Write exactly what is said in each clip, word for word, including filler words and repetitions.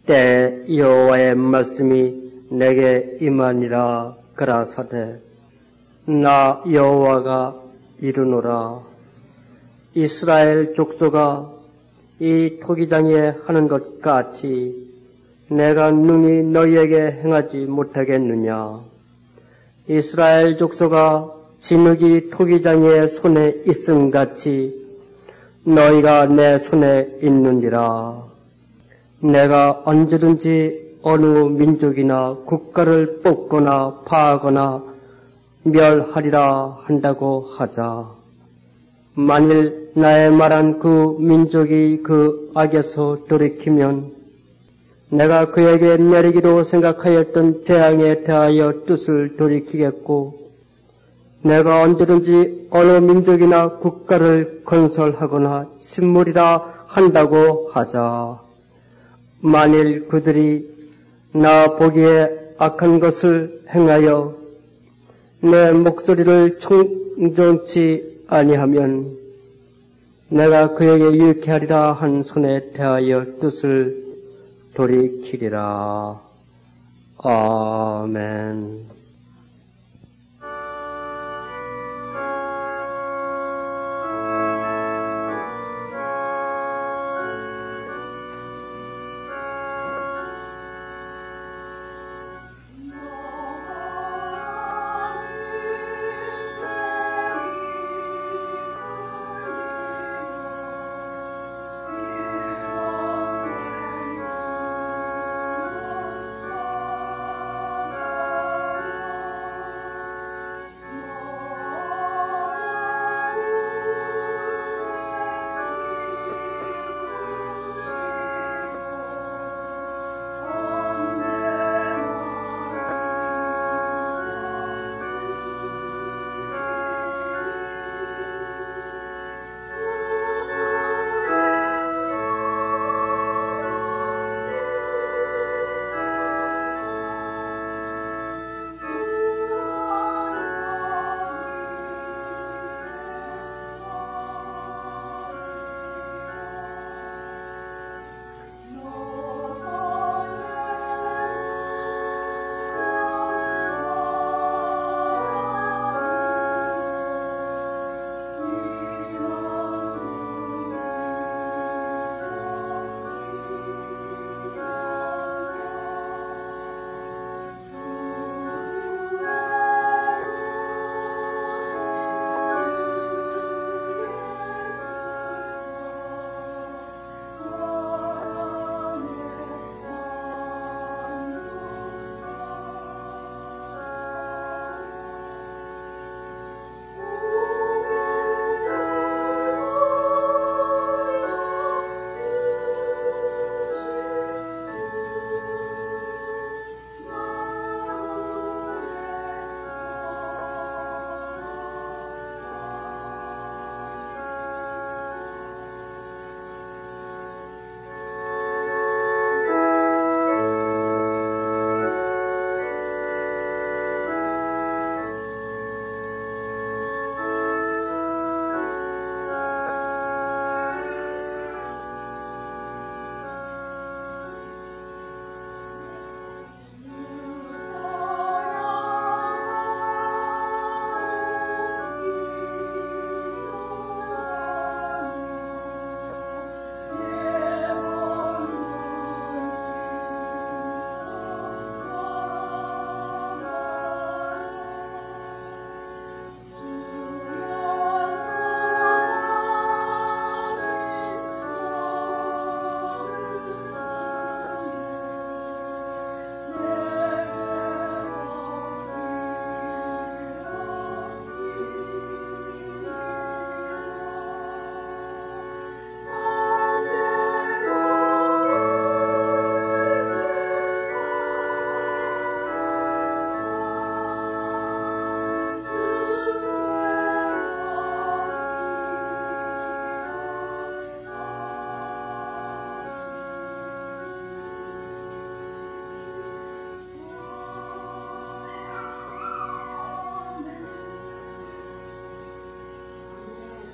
때 여호와의 말씀이 내게 임하니라 그라사대 나 여호와가 이르노라. 이스라엘 족속아 이 토기장에 하는 것 같이 내가 능히 너희에게 행하지 못하겠느냐. 이스라엘 족속아 진흙이 토기장의 손에 있음 같이 너희가 내 손에 있느니라. 내가 언제든지 어느 민족이나 국가를 뽑거나 파하거나 멸하리라 한다고 하자. 만일 나의 말한 그 민족이 그 악에서 돌이키면 내가 그에게 내리기로 생각하였던 재앙에 대하여 뜻을 돌이키겠고 내가 언제든지 어느 민족이나 국가를 건설하거나 침몰이라 한다고 하자. 만일 그들이 나 보기에 악한 것을 행하여 내 목소리를 청정치 아니하면 내가 그에게 유익케 하리라 한 손에 대하여 뜻을 돌이키리라. 아멘.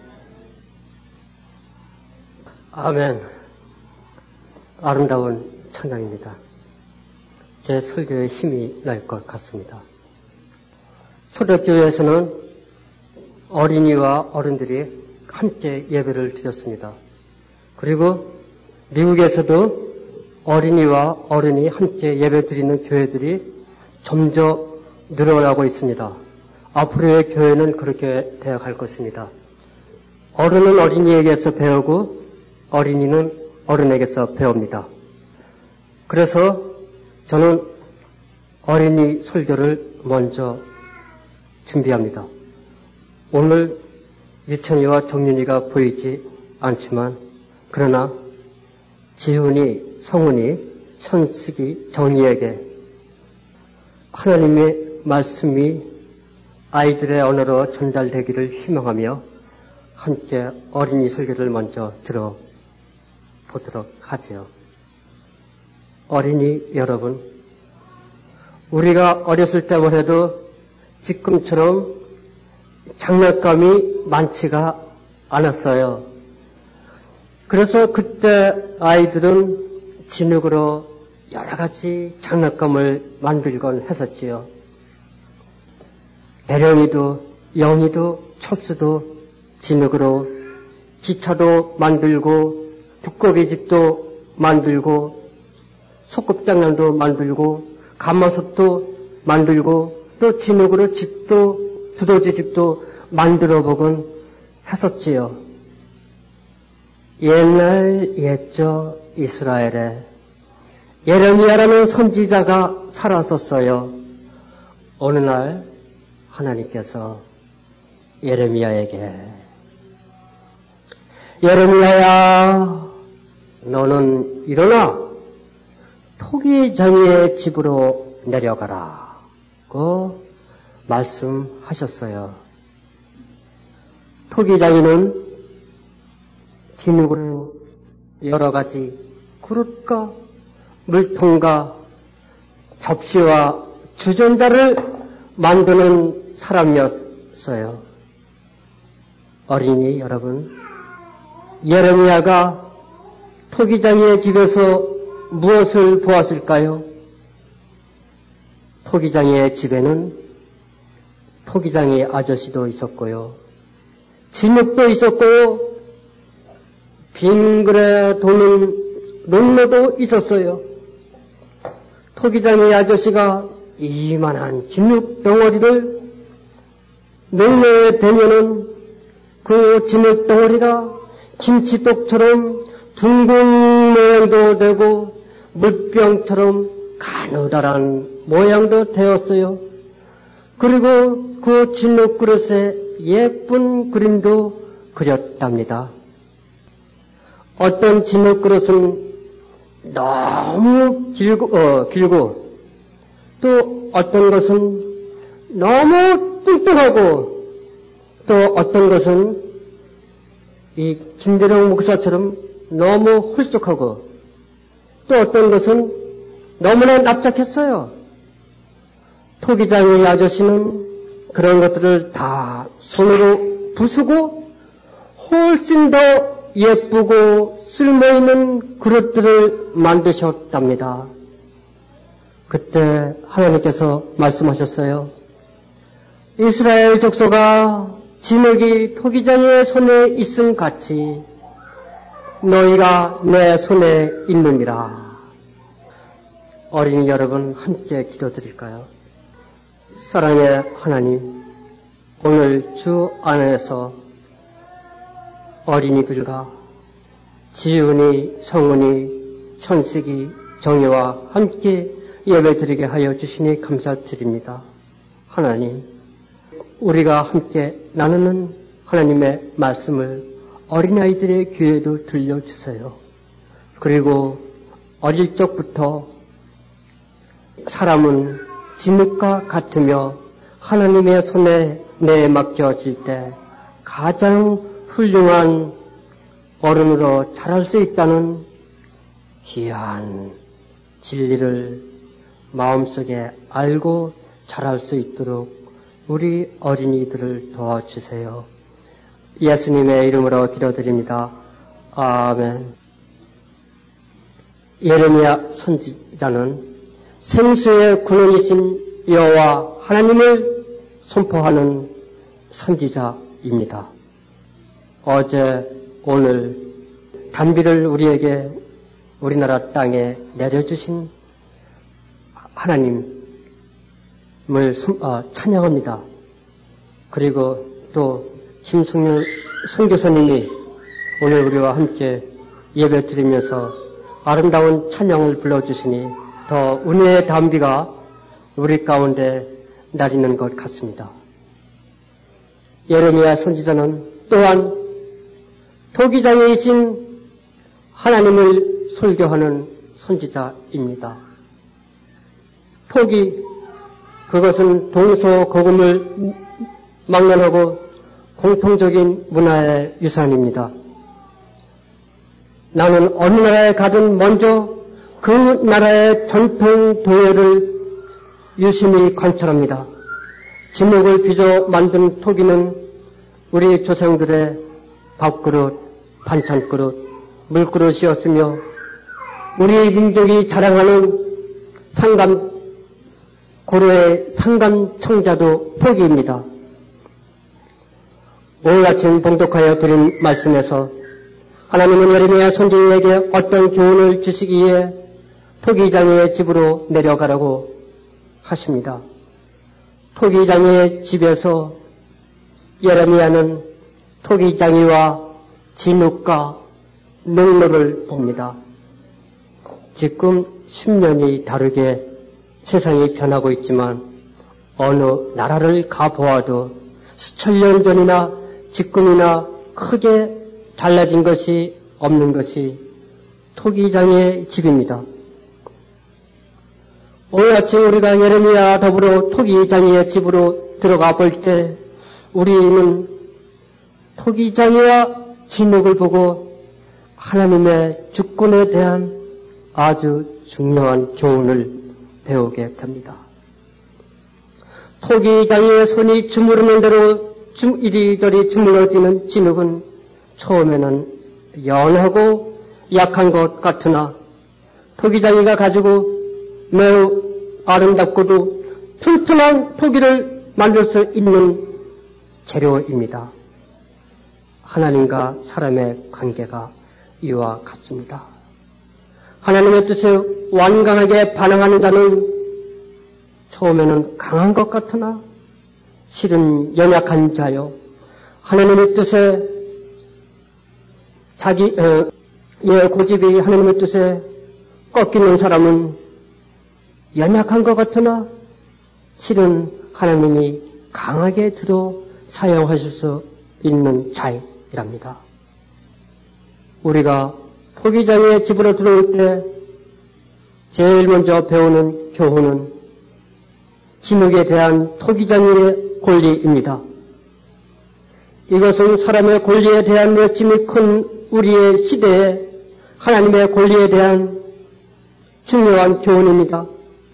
아멘. 아름다운 찬양입니다. 제 설교에 힘이 날 것 같습니다. 초대교회에서는 어린이와 어른들이 함께 예배를 드렸습니다. 그리고 미국에서도 어린이와 어른이 함께 예배 드리는 교회들이 점점 늘어나고 있습니다. 앞으로의 교회는 그렇게 되어 갈 것입니다. 어른은 어린이에게서 배우고 어린이는 어른에게서 배웁니다. 그래서 저는 어린이 설교를 먼저 준비합니다. 오늘 유천이와 정윤이가 보이지 않지만 그러나 지훈이, 성훈이, 현숙이, 정희에게 하나님의 말씀이 아이들의 언어로 전달되기를 희망하며 함께 어린이 설교를 먼저 들어보도록 하지요. 어린이 여러분, 우리가 어렸을 때만 해도 지금처럼 장난감이 많지가 않았어요. 그래서 그때 아이들은 진흙으로 여러 가지 장난감을 만들곤 했었지요. 대령이도, 영이도, 철수도 진흙으로 기차도 만들고, 두꺼비 집도 만들고, 소꿉장난도 만들고, 가마솥도 만들고, 또 진흙으로 집도, 두더지 집도 만들어 보곤 했었지요. 옛날 옛적 이스라엘에 예레미야라는 선지자가 살았었어요. 어느 날 하나님께서 예레미야에게 예레미야야, 너는 일어나 토기장이의 집으로 내려가라 고 말씀하셨어요. 토기장이는 진흙으로 여러 가지 그릇과 물통과 접시와 주전자를 만드는 사람이었어요. 어린이 여러분, 예레미야가 토기장이의 집에서 무엇을 보았을까요? 토기장이의 집에는 토기장이 아저씨도 있었고요, 진흙도 있었고요, 빙그레 도는 롱로도 있었어요. 토기장이 아저씨가 이만한 진흙 덩어리를 롱로에 대면은 그 진흙 덩어리가 김치독처럼 둥근 모양도 되고 물병처럼 가느다란 모양도 되었어요. 그리고 그 진흙 그릇에 예쁜 그림도 그렸답니다. 어떤 진흙 그릇은 너무 길고, 어, 길고, 또 어떤 것은 너무 뚱뚱하고, 또 어떤 것은 이 김대령 목사처럼 너무 홀쭉하고, 또 어떤 것은 너무나 납작했어요. 토기장의 아저씨는 그런 것들을 다 손으로 부수고 훨씬 더 예쁘고 쓸모있는 그릇들을 만드셨답니다. 그때 하나님께서 말씀하셨어요. 이스라엘 족속아, 진흙이 토기장의 손에 있음 같이 너희가 내 손에 있느니라. 어린이 여러분, 함께 기도드릴까요? 사랑의 하나님, 오늘 주 안에서 어린이들과 지훈이, 성훈이, 현식이, 정혜와 함께 예배드리게 하여 주시니 감사드립니다. 하나님, 우리가 함께 나누는 하나님의 말씀을 어린아이들의 귀에도 들려주세요. 그리고 어릴 적부터 사람은 진흙과 같으며 하나님의 손에 내맡겨질 때 가장 훌륭한 어른으로 자랄 수 있다는 귀한 진리를 마음속에 알고 자랄 수 있도록 우리 어린이들을 도와주세요. 예수님의 이름으로 기도드립니다. 아멘. 예레미야 선지자는 생수의 근원이신 여호와 하나님을 선포하는 선지자입니다. 어제 오늘 단비를 우리에게 우리나라 땅에 내려주신 하나님을 찬양합니다. 그리고 또 김성윤 선교사님이 오늘 우리와 함께 예배 드리면서 아름다운 찬양을 불러주시니 더 은혜의 단비가 우리 가운데 내리는 것 같습니다. 예레미야 선지자는 또한 토기장이신 하나님을 설교하는 선지자입니다. 토기, 그것은 동서고금을 막론하고 공통적인 문화의 유산입니다. 나는 어느 나라에 가든 먼저 그 나라의 전통 도예를 유심히 관찰합니다. 진흙을 빚어 만든 토기는 우리 조상들의 밥그릇, 반찬그릇, 물그릇이었으며 우리 민족이 자랑하는 상감, 고려의 상감청자도 토기입니다. 오늘 아침 봉독하여 드린 말씀에서 하나님은 예레미야 선지자에게 어떤 교훈을 주시기 위해 토기장의 집으로 내려가라고 하십니다. 토기장의 집에서 예레미야는 토기장이와 진흙과 농로를 봅니다. 지금 십 년이 다르게 세상이 변하고 있지만 어느 나라를 가보아도 수천 년 전이나 지금이나 크게 달라진 것이 없는 것이 토기장의 집입니다. 오늘 아침 우리가 예레미야 더불어 토기장의 집으로 들어가 볼 때 우리는 토기장이와 진흙을 보고 하나님의 주권에 대한 아주 중요한 교훈을 배우게 됩니다. 토기장의 손이 주무르는 대로 이리저리 주물러지는 진흙은 처음에는 연하고 약한 것 같으나 토기장이가 가지고 매우 아름답고도 튼튼한 토기를 만들 수 있는 재료입니다. 하나님과 사람의 관계가 이와 같습니다. 하나님의 뜻에 완강하게 반응하는 자는 처음에는 강한 것 같으나 실은 연약한 자요. 하나님의 뜻에 자기 어, 예, 고집이 하나님의 뜻에 꺾이는 사람은 연약한 것 같으나 실은 하나님이 강하게 들어 사용하실 수 있는 자이랍니다. 우리가 토기장의 집으로 들어올 때 제일 먼저 배우는 교훈은 진흙에 대한 토기장의 권리입니다. 이것은 사람의 권리에 대한 외침이 큰 우리의 시대에 하나님의 권리에 대한 중요한 교훈입니다.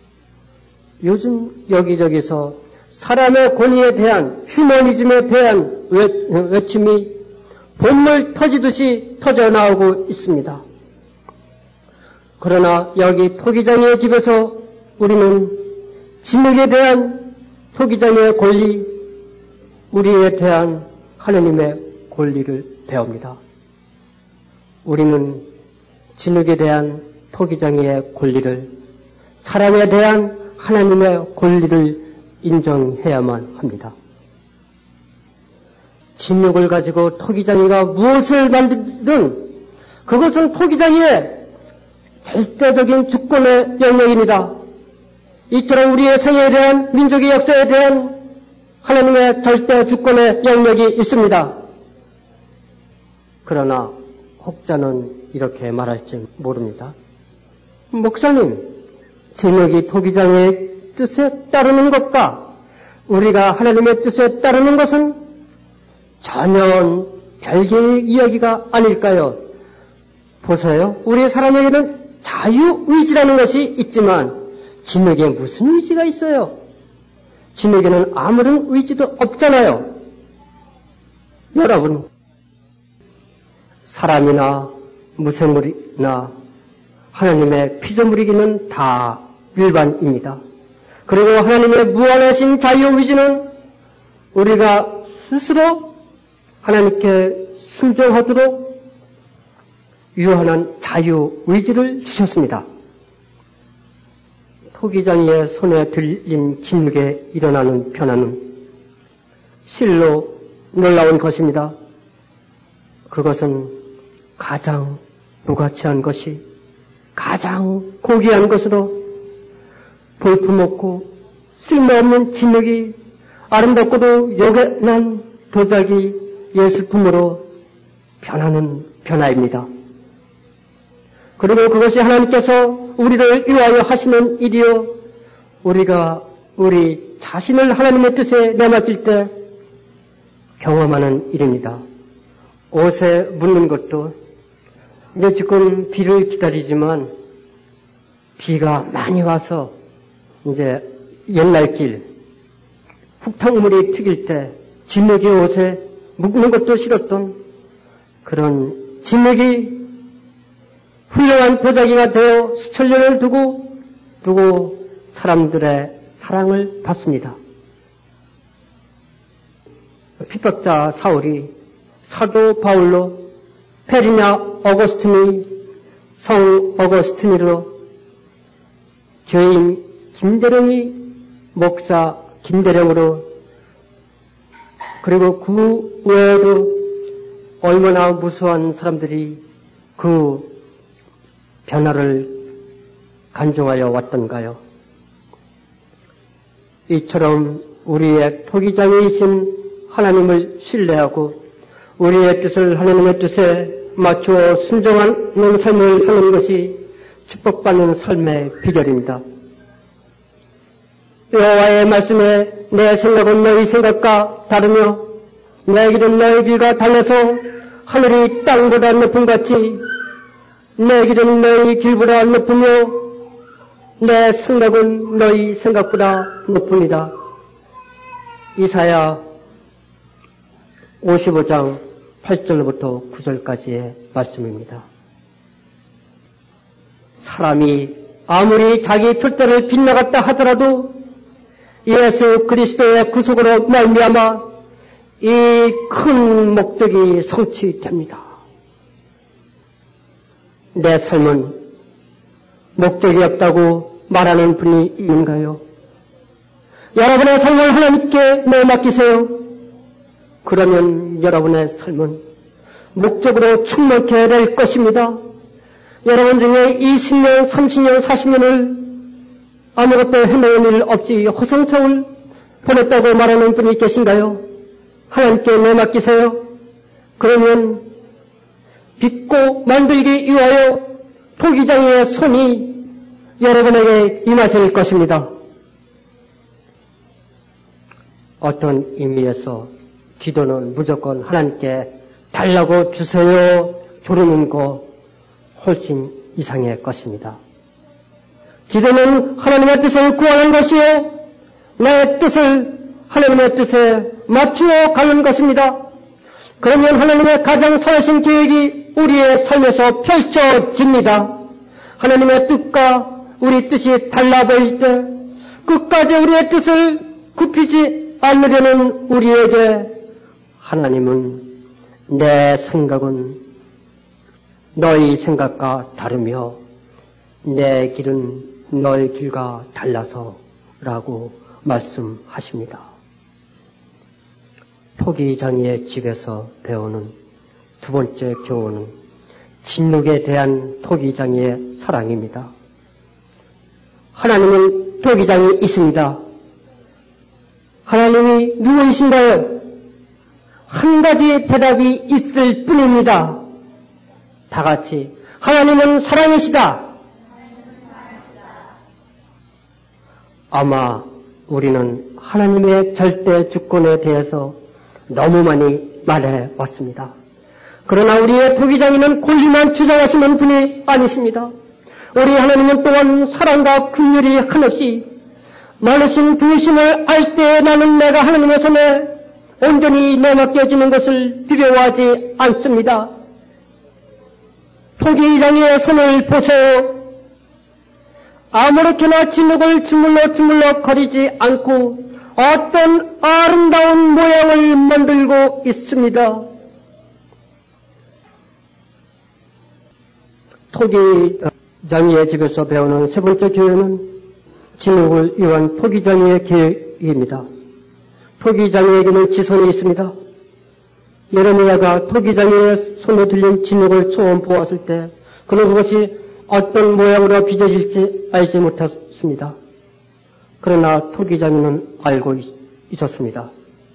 요즘 여기저기서 사람의 권위에 대한 휴머니즘에 대한 외침이 봇물 터지듯이 터져나오고 있습니다. 그러나 여기 토기장의 집에서 우리는 진흙에 대한 토기장의 권리, 우리에 대한 하나님의 권리를 배웁니다. 우리는 진흙에 대한 토기장의 권리를, 사람에 대한 하나님의 권리를 인정해야만 합니다. 진흙을 가지고 토기장이가 무엇을 만들든 그것은 토기장이의 절대적인 주권의 영역입니다. 이처럼 우리의 생애에 대한, 민족의 역사에 대한 하나님의 절대 주권의 영역이 있습니다. 그러나 혹자는 이렇게 말할지 모릅니다. 목사님, 진흙이 토기장의 뜻에 따르는 것과 우리가 하나님의 뜻에 따르는 것은 전혀 별개의 이야기가 아닐까요? 보세요. 우리 사람에게는 자유의지라는 것이 있지만 진흙에 무슨 의지가 있어요? 진흙에는 아무런 의지도 없잖아요. 여러분, 사람이나 무생물이나 하나님의 피조물이기는 다 일반입니다. 그리고 하나님의 무한하신 자유의지는 우리가 스스로 하나님께 순종하도록 유한한 자유의지를 주셨습니다. 토기장이의 손에 들린 진흙에 일어나는 변화는 실로 놀라운 것입니다. 그것은 가장 무가치한 것이 가장 고귀한 것으로 볼품없고 쓸모없는 진흙이 아름답고도 요긴한 도자기 예술품으로 변하는 변화입니다. 그리고 그것이 하나님께서 우리를 위하여 하시는 일이요, 우리가 우리 자신을 하나님의 뜻에 내맡길 때 경험하는 일입니다. 옷에 묻는 것도 이제 지금 비를 기다리지만 비가 많이 와서 이제 옛날 길 흙탕물이 튀길 때 진흙이 옷에 묻는 것도 싫었던 그런 진흙이 훌륭한 도자기가 되어 수천 년을 두고 두고 사람들의 사랑을 받습니다. 핍박자 사울이 사도 바울로, 페리냐 어거스틴이 성 어거스틴으로, 죄인 김대령이 목사 김대령으로, 그리고 그 외에도 얼마나 무수한 사람들이 그 변화를 간증하여 왔던가요? 이처럼 우리의 토기장이신 하나님을 신뢰하고 우리의 뜻을 하나님의 뜻에 맞추어 순종하는 삶을 사는 것이 축복받는 삶의 비결입니다. 여호와의 말씀에 내 생각은 너희 생각과 다르며 내 길은 너희 길과 달라서 하늘이 땅보다 높음같이 내 길은 너희 길보다 높으며 내 생각은 너희 생각보다 높습니다. 이사야 오십오 장 팔 절부터 구 절까지의 말씀입니다. 사람이 아무리 자기 표대를 빗나갔다 하더라도 예수 그리스도의 구속으로 말미암아 이 큰 목적이 성취됩니다. 내 삶은 목적이 없다고 말하는 분이 있는가요? 여러분의 삶을 하나님께 내맡기세요. 그러면 여러분의 삶은 목적으로 충만케 될 것입니다. 여러분 중에 이십 년, 삼십 년, 사십 년을 아무것도 해놓은 일 없이 호성성을 보냈다고 말하는 분이 계신가요? 하나님께 내맡기세요. 그러면 빚고 만들기 위하여 토기장의 손이 여러분에게 임하실 것입니다. 어떤 의미에서 기도는 무조건 하나님께 달라고 주세요 조르는 거 훨씬 이상의 것입니다. 기도는 하나님의 뜻을 구하는 것이요, 내 뜻을 하나님의 뜻에 맞추어 가는 것입니다. 그러면 하나님의 가장 선하신 계획이 우리의 삶에서 펼쳐집니다. 하나님의 뜻과 우리 뜻이 달라 보일 때 끝까지 우리의 뜻을 굽히지 않으려는 우리에게 하나님은 내 생각은 너희 생각과 다르며 내 길은 너희 길과 달라서 라고 말씀하십니다. 토기장이의 집에서 배우는 두 번째 교훈은 진흙에 대한 토기장이의 사랑입니다. 하나님은 토기장이 있습니다. 하나님이 누구이신가요? 한 가지 대답이 있을 뿐입니다. 다 같이 하나님은 사랑이시다. 아마 우리는 하나님의 절대 주권에 대해서 너무 많이 말해왔습니다. 그러나 우리의 토기장이는 권리만 주장하시는 분이 아니십니다. 우리 하나님은 또한 사랑과 긍휼이 한없이 많으신 부심을 알 때 나는 내가 하나님의 손에 온전히 내맡겨지는 것을 두려워하지 않습니다. 토기장이의 손을 보세요. 아무렇게나 진흙을 주물러 주물러 거리지 않고 어떤 아름다운 모양을 만들고 있습니다. 토기장이의 집에서 배우는 세 번째 교훈은 진흙을 이용한 토기장이의 계획입니다. 토기장이에게는 지손이 있습니다. 예레미야가 토기장이의 손에 들린 진흙을 처음 보았을 때 그는 그것이 어떤 모양으로 빚어질지 알지 못했습니다. 그러나 토기장이는 알고 있었습니다.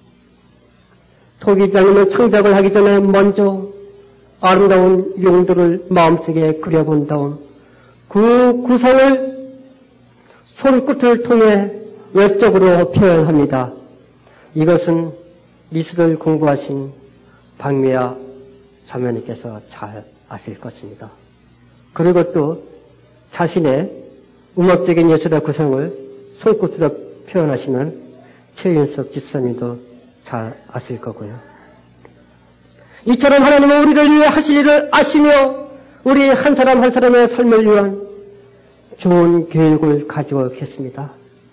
토기장이는 창작을 하기 전에 먼저 아름다운 용도를 마음속에 그려본 다음 그 구성을 손끝을 통해 외적으로 표현합니다. 이것은 미술을 공부하신 박미아 자매님께서 잘 아실 것입니다. 그리고 또 자신의 음악적인 예술의 구성을 손끝으로 표현하시는 최윤석 집사님도 잘 아실 거고요. 이처럼 하나님은 우리를 위해 하실 일을 아시며 우리 한 사람 한 사람의 삶을 위한 좋은 계획을 가지고 계십니다.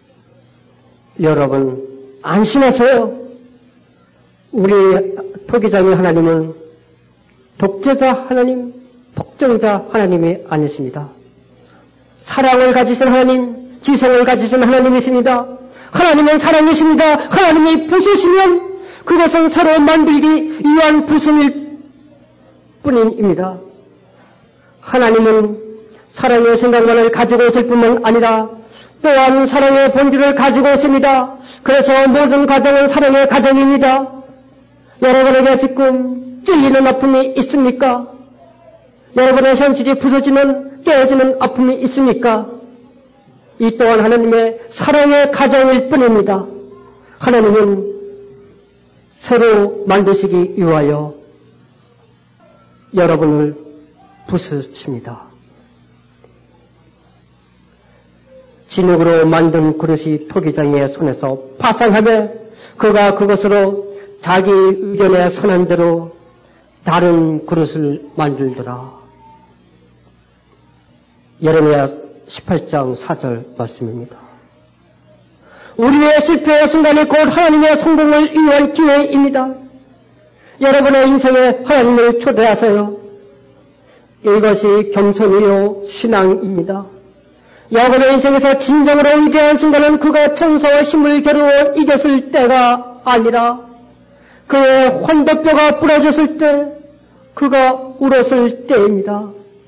여러분 안심하세요. 우리 토기장의 하나님은 독재자 하나님, 폭정자 하나님이 아니십니다. 사랑을 가지신 하나님, 지성을 가지신 하나님이십니다. 하나님은 사랑이십니다. 하나님이 부수시면 그것은 새로 만들기 위한 부수일 뿐입니다. 하나님은 사랑의 생각만을 가지고 있을 뿐만 아니라 또한 사랑의 본질을 가지고 있습니다. 그래서 모든 가정은 사랑의 가정입니다. 여러분에게 지금 찔리는 아픔이 있습니까? 여러분의 현실이 부서지는 깨어지는 아픔이 있습니까? 이 또한 하나님의 사랑의 가정일 뿐입니다. 하나님은 새로 만드시기 위하여 여러분을 부수십니다. 진흙으로 만든 그릇이 토기장이의 손에서 파상하며 그가 그것으로 자기 의견에 선한 대로 다른 그릇을 만들더라. 예레미야 십팔 장 사 절 말씀입니다. 우리의 실패의 순간이 곧 하나님의 성공을 위한 기회입니다. 여러분의 인생에 하나님을 초대하세요. 이것이 겸손이요 신앙입니다. 여러분의 인생에서 진정으로 위대한 순간은 그가 천사와 힘을 겨루어 이겼을 때가 아니라 그의 환도뼈가 부러졌을 때 그가 울었을 때입니다.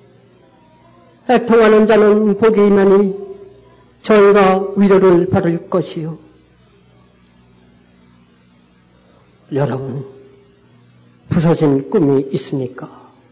애통하는 자는 복이 있나니 저희가 위로를 받을 것이요. 여러분, 부서진 꿈이 있습니까?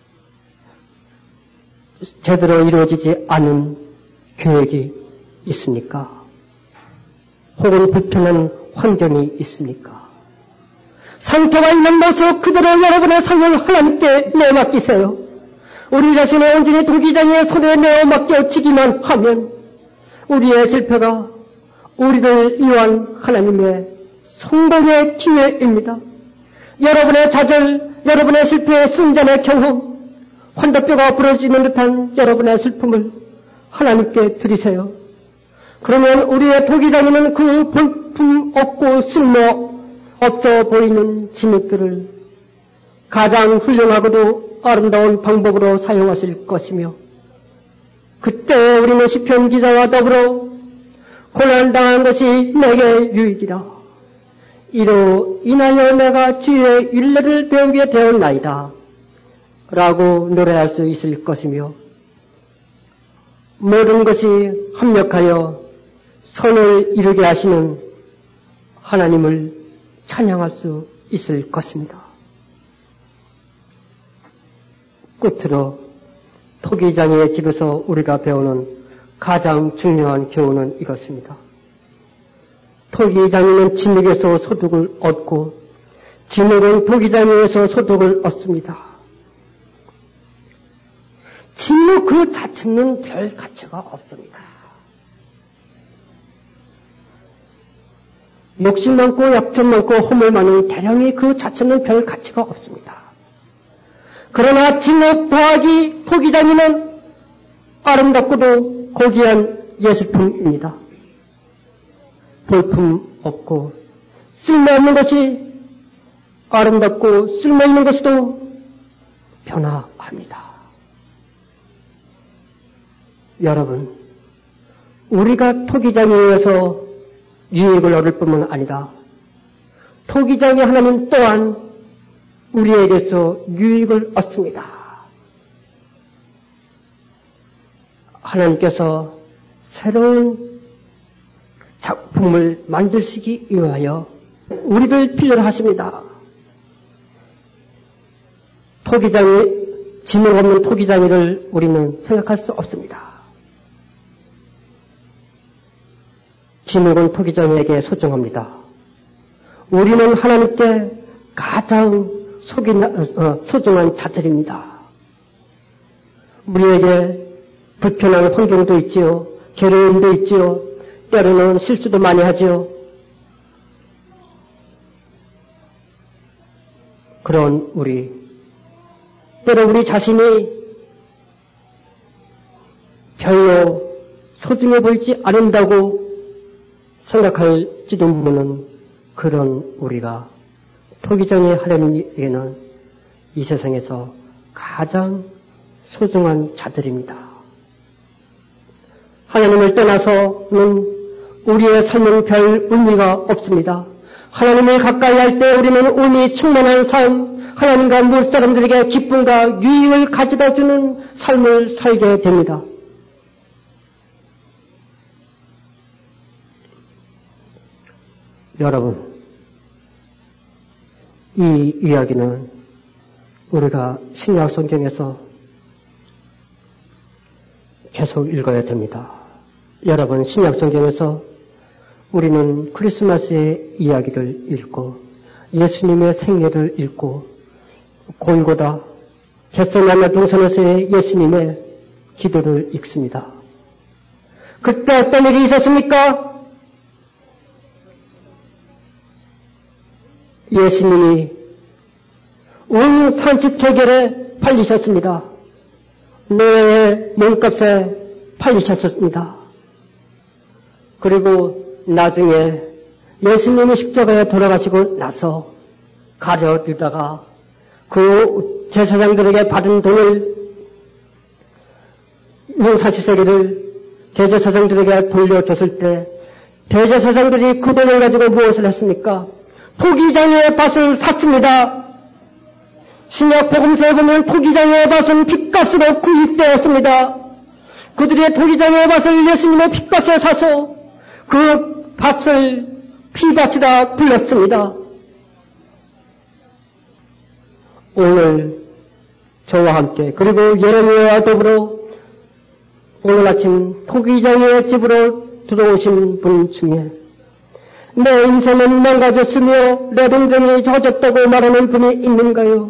제대로 이루어지지 않은 계획이 있습니까? 혹은 불편한 환경이 있습니까? 상처가 있는 모습 그대로 여러분의 삶을 하나님께 내맡기세요. 우리 자신의 온전히 토기장의 손에 내어 맡겨지기만 하면 우리의 실패가 우리를 위한 하나님의 성공의 기회입니다. 여러분의 좌절, 여러분의 실패의 순전의 경험, 환도뼈가 부러지는 듯한 여러분의 슬픔을 하나님께 드리세요. 그러면 우리의 토기장이는 그 볼품 없고 쓸모 없어 보이는 진흙들을 가장 훌륭하고도 아름다운 방법으로 사용하실 것이며 그때 우리는 시편 기자와 더불어 고난당한 것이 내게 유익이다. 이로 인하여 내가 주의 율례를 배우게 되었나이다. 라고 노래할 수 있을 것이며 모든 것이 합력하여 선을 이루게 하시는 하나님을 찬양할 수 있을 것입니다. 끝으로 토기장이의 집에서 우리가 배우는 가장 중요한 교훈은 이것입니다. 토기장이는 진흙에서 소득을 얻고 진흙은 토기장이에서 소득을 얻습니다. 진흙 그 자체는 별 가치가 없습니다. 욕심 많고 약점 많고 허물 많은 대량이 그 자체는 별 가치가 없습니다. 그러나 진흙 더하기 토기장이는 아름답고도 고귀한 예술품입니다. 볼품 없고 쓸모없는 것이 아름답고 쓸모있는 것도 변화합니다. 여러분, 우리가 토기장에 의해서 유익을 얻을 뿐만 아니라 토기장의 하나님 또한 우리에게서 유익을 얻습니다. 하나님께서 새로운 작품을 만드시기 위하여 우리를 필요로 하십니다. 토기장이, 지능 없는 토기장이를 우리는 생각할 수 없습니다. 지능은 토기장에게 소중합니다. 우리는 하나님께 가장 소중한 자들입니다. 우리에게 불편한 환경도 있지요. 괴로움도 있지요. 때로는 실수도 많이 하지요. 그런 우리, 때로 우리 자신이 별로 소중해 보이지 않는다고 생각할지도 모르는 그런 우리가 토기장의 하나님에게는 이 세상에서 가장 소중한 자들입니다. 하나님을 떠나서는 우리의 삶은 별 의미가 없습니다. 하나님을 가까이 할 때 우리는 의미 충만한 삶, 하나님과 무엇 사람들에게 기쁨과 유익을 가져다 주는 삶을 살게 됩니다. 여러분, 이 이야기는 우리가 신약 성경에서 계속 읽어야 됩니다. 여러분, 신약 성경에서 우리는 크리스마스의 이야기를 읽고 예수님의 생애를 읽고 골고다 겟세마네 동산에서의 예수님의 기도를 읽습니다. 그때 어떤 일이 있었습니까? 예수님이 온 삼십개겔에 팔리셨습니다. 노예의 몸값에 팔리셨습니다. 그리고 나중에 예수님이 십자가에 돌아가시고 나서 가려들다가 그 제사장들에게 받은 돈을 용사시세기를 대제사장들에게 돌려줬을 때 대제사장들이 그 돈을 가지고 무엇을 했습니까? 토기장의 밭을 샀습니다. 신약 복음서에 보면 토기장의 밭은 핏값으로 구입되었습니다. 그들의 토기장의 밭을 예수님의 핏값에 사서 그 밭을 피밭이라 불렀습니다. 오늘 저와 함께 그리고 예레미야와 더불어 오늘 아침 토기장의 집으로 들어오신 분 중에 내 인생은 망가졌으며 내 동생이 젖었다고 말하는 분이 있는가요?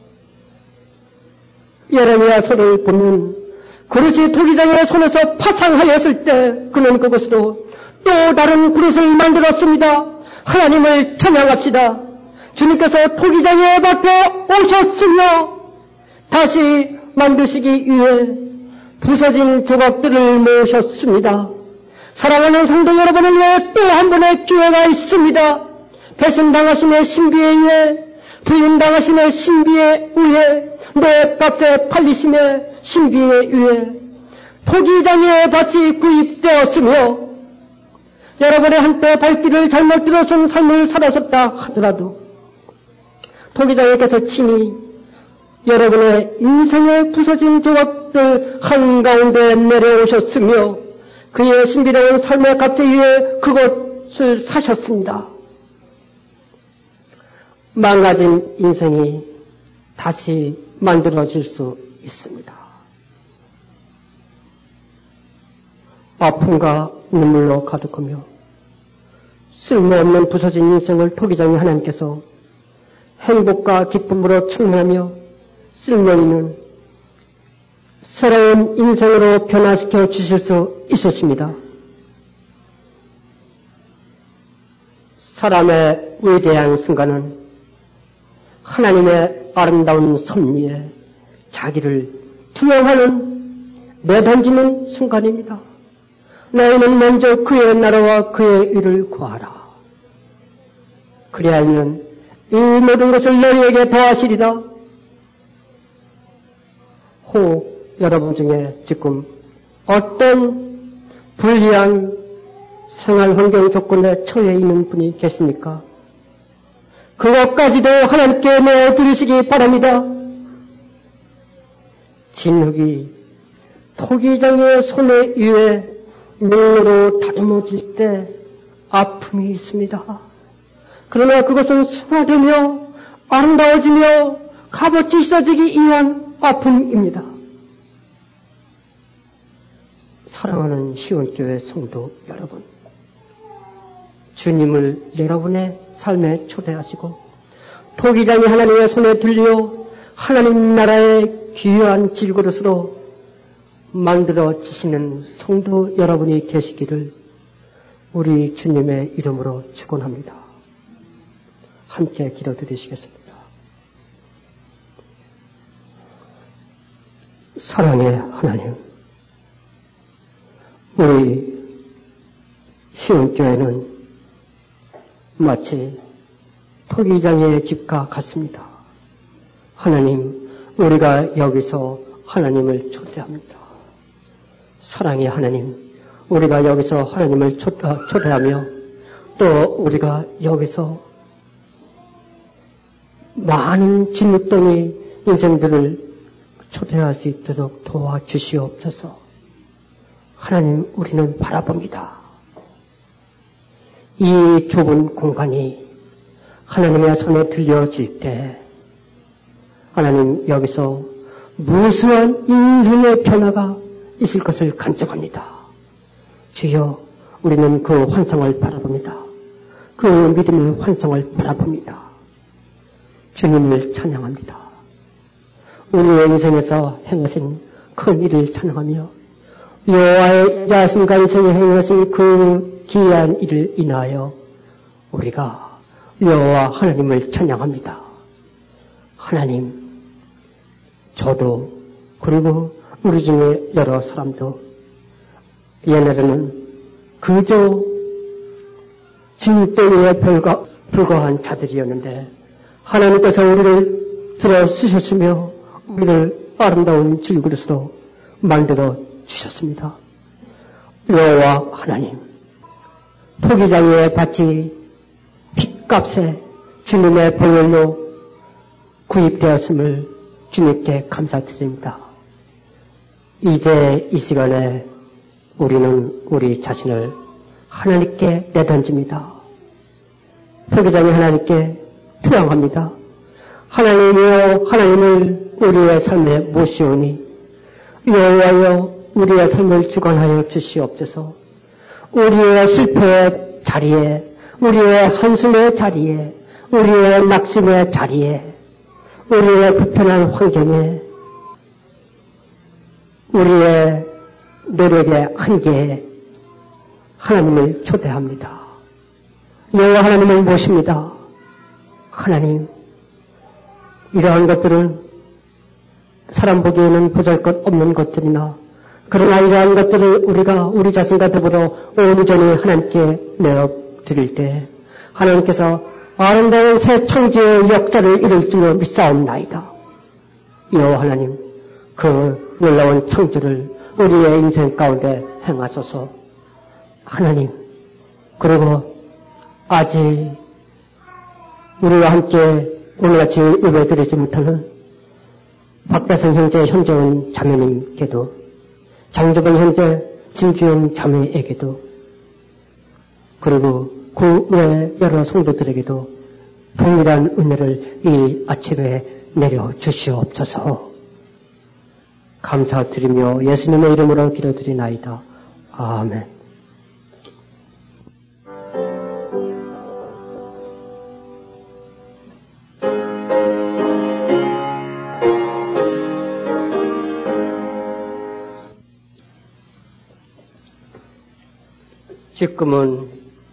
예레미야서를 보면 그릇이 토기장의 손에서 파상하였을 때 그는 그것으로 또 다른 그릇을 만들었습니다. 하나님을 찬양합시다. 주님께서 토기장의 밭에 오셨으며 다시 만드시기 위해 부서진 조각들을 모으셨습니다. 사랑하는 성도 여러분을 위해 또 한 번의 기회가 있습니다. 배신당하심의 신비에 의해, 부인당하심의 신비에 의해, 노예값에 팔리심의 신비에 의해 토기장의 밭이 구입되었으며 여러분의 한때 발길을 잘못 들어선 삶을 살았었다 하더라도 토기장에게서 친히 여러분의 인생의 부서진 조각들 한가운데 내려오셨으며 그의 신비로운 삶의 값에 의해 그것을 사셨습니다. 망가진 인생이 다시 만들어질 수 있습니다. 아픔과 눈물로 가득하며 쓸모없는 부서진 인생을 토기장의 하나님께서 행복과 기쁨으로 충만하며 쓸모있는 새로운 인생으로 변화시켜 주실 수 있으십니다. 사람의 위대한 순간은 하나님의 아름다운 섭리에 자기를 투영하는 내던지는 순간입니다. 너희는 먼저 그의 나라와 그의 일을 구하라. 그리하면 이 모든 것을 너희에게 더하시리라. 혹 여러분 중에 지금 어떤 불리한 생활 환경 조건에 처해 있는 분이 계십니까? 그것까지도 하나님께 내어드리시기 바랍니다. 진흙이 토기장의 손에 의해 물로 다듬어질 때 아픔이 있습니다. 그러나 그것은 순화되며 아름다워지며 값어치 있어지기 위한 아픔입니다. 사랑하는 시온교회 성도 여러분, 주님을 여러분의 삶에 초대하시고 토기장이 하나님의 손에 들려 하나님 나라의 귀한 질그릇으로 만들어지시는 성도 여러분이 계시기를 우리 주님의 이름으로 축원합니다. 함께 기도드리시겠습니다. 사랑의 하나님, 우리 시온교회는 마치 토기장의 집과 같습니다. 하나님, 우리가 여기서 하나님을 초대합니다. 사랑의 하나님, 우리가 여기서 하나님을 초대하며 또 우리가 여기서 많은 진흙덩이 인생들을 초대할 수 있도록 도와주시옵소서. 하나님, 우리는 바라봅니다. 이 좁은 공간이 하나님의 손에 들려질 때 하나님, 여기서 무수한 인생의 변화가 있을 것을 간증합니다. 주여, 우리는 그 환상을 바라봅니다. 그 믿음의 환상을 바라봅니다. 주님을 찬양합니다. 우리의 인생에서 행하신 큰 일을 찬양하며 여호와의 자신과 인생에 행하신 그 기이한 일을 인하여 우리가 여호와 하나님을 찬양합니다. 하나님, 저도 그리고 우리 중에 여러 사람도 옛날에는 그저 진덩이에 불과한 자들이었는데 하나님께서 우리를 들어 쓰셨으며 우리를 아름다운 질그릇으로 만들어 주셨습니다. 여호와 하나님, 토기장의 밭이 핏값에 주님의 보혈로 구입되었음을 주님께 감사드립니다. 이제 이 시간에 우리는 우리 자신을 하나님께 내던집니다. 토기장이 하나님께 투항합니다. 하나님이여, 하나님을 우리의 삶에 모시오니 여호와여, 우리의 삶을 주관하여 주시옵소서. 우리의 실패의 자리에, 우리의 한숨의 자리에, 우리의 낙심의 자리에, 우리의 불편한 환경에, 우리의 노력의 한계에 하나님을 초대합니다. 여호와 하나님을 모십니다. 하나님, 이러한 것들은 사람 보기에는 보잘것없는 것들이나 그러나 이러한 것들을 우리가 우리 자신과 더불어 온전히 하나님께 내어드릴 때 하나님께서 아름다운 새 창조의 역사를 이룰 줄로 믿사옵나이다. 여호와 하나님, 그 놀라운 창조를 우리의 인생 가운데 행하소서. 하나님, 그리고 아직 우리와 함께 오늘같이 예배드리지 못하는 박대성 형제, 현재원 자매님께도, 장재범 형제, 진주영 자매에게도, 그리고 그 외 여러 성도들에게도 동일한 은혜를 이 아침에 내려 주시옵소서. 감사드리며 예수님의 이름으로 기도드리나이다. 아멘. 지금은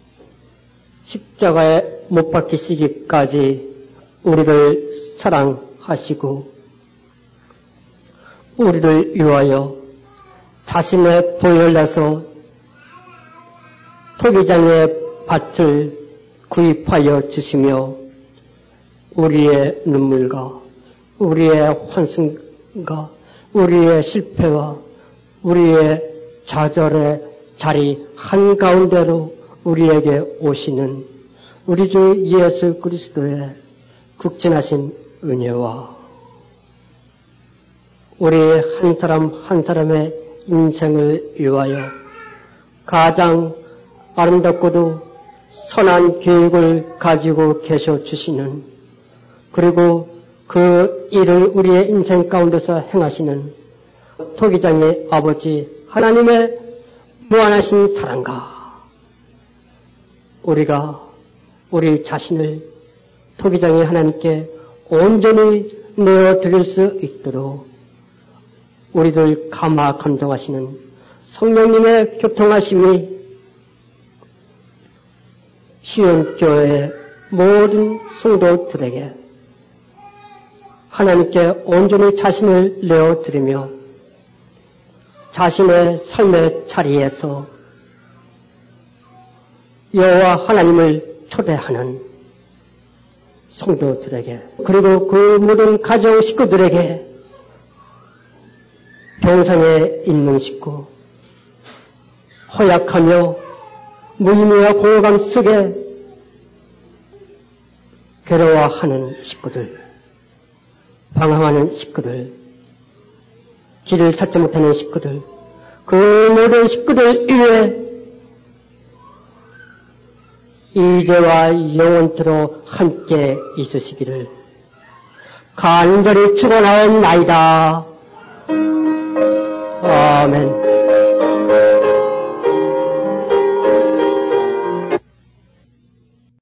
십자가에 못 박히시기까지 우리를 사랑하시고 우리를 위하여 자신의 보혈 내서 토기장의 밭을 구입하여 주시며 우리의 눈물과 우리의 환승과 우리의 실패와 우리의 좌절의 자리 한가운데로 우리에게 오시는 우리 주 예수 그리스도의 극진하신 은혜와 우리 한 사람 한 사람의 인생을 위하여 가장 아름답고도 선한 계획을 가지고 계셔 주시는 그리고 그 일을 우리의 인생 가운데서 행하시는 토기장의 아버지 하나님의 무한하신 사랑과 우리가 우리 자신을 토기장의 하나님께 온전히 내어드릴 수 있도록 우리들 감화 감동하시는 성령님의 교통하심이 시온교회의 모든 성도들에게 하나님께 온전히 자신을 내어드리며 자신의 삶의 자리에서 여호와 하나님을 초대하는 성도들에게 그리고 그 모든 가정 식구들에게 병상에 있는 식구 허약하며 무의미와 공허감 속에 괴로워하는 식구들 방황하는 식구들 길을 찾지 못하는 식구들 그 모든 식구들 위해 이제와 영원토록 함께 있으시기를 간절히 축원하옵나이다. 아멘.